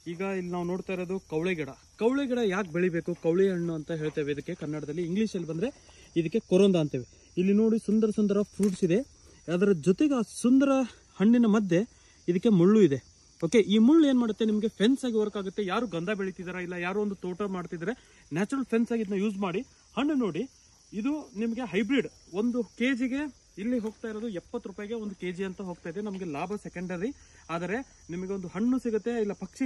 ಈಗ ಇಲ್ಲಿ ನಾವು ನೋಡ್ತಾ ಇರೋದು ಕವಳೆ ಗಿಡ ಯಾಕೆ ಬೆಳಿಬೇಕು, ಕವಳೆ ಹಣ್ಣು ಅಂತ ಹೇಳ್ತೇವೆ ಇದಕ್ಕೆ ಕನ್ನಡದಲ್ಲಿ. ಇಂಗ್ಲೀಷಲ್ಲಿ ಬಂದರೆ ಇದಕ್ಕೆ ಕೊರೊಂದ ಅಂತೇವೆ. ಇಲ್ಲಿ ನೋಡಿ ಸುಂದರ ಸುಂದರ ಫ್ರೂಟ್ಸ್ ಇದೆ. ಅದರ ಜೊತೆಗೆ ಆ ಸುಂದರ ಹಣ್ಣಿನ ಮಧ್ಯೆ ಇದಕ್ಕೆ ಮುಳ್ಳು ಇದೆ. ಓಕೆ, ಈ ಮುಳ್ಳು ಏನು ಮಾಡುತ್ತೆ, ನಿಮಗೆ ಫೆನ್ಸ್ ಆಗಿ ವರ್ಕ್ ಆಗುತ್ತೆ. ಯಾರು ಗಂಧ ಬೆಳೀತಿದಾರ, ಇಲ್ಲ ಯಾರೋ ಒಂದು ತೋಟ ಮಾಡ್ತಿದ್ರೆ ನ್ಯಾಚುರಲ್ ಫೆನ್ಸ್ ಆಗಿ ಇದನ್ನ ಯೂಸ್ ಮಾಡಿ. ಹಣ್ಣು ನೋಡಿ, ಇದು ನಿಮಗೆ ಹೈಬ್ರಿಡ್ 1 kg ಇಲ್ಲಿ ಹೋಗ್ತಾ ಇರೋದು 70 ರೂಪಾಯಿಗೆ 1 kg ಅಂತ ಹೋಗ್ತಾ ಇದೆ. ನಮಗೆ ಲಾಭ ಸೆಕೆಂಡರಿ, ಆದರೆ ನಿಮಗೆ ಒಂದು ಹಣ್ಣು ಸಿಗುತ್ತೆ, ಇಲ್ಲ ಪಕ್ಷಿ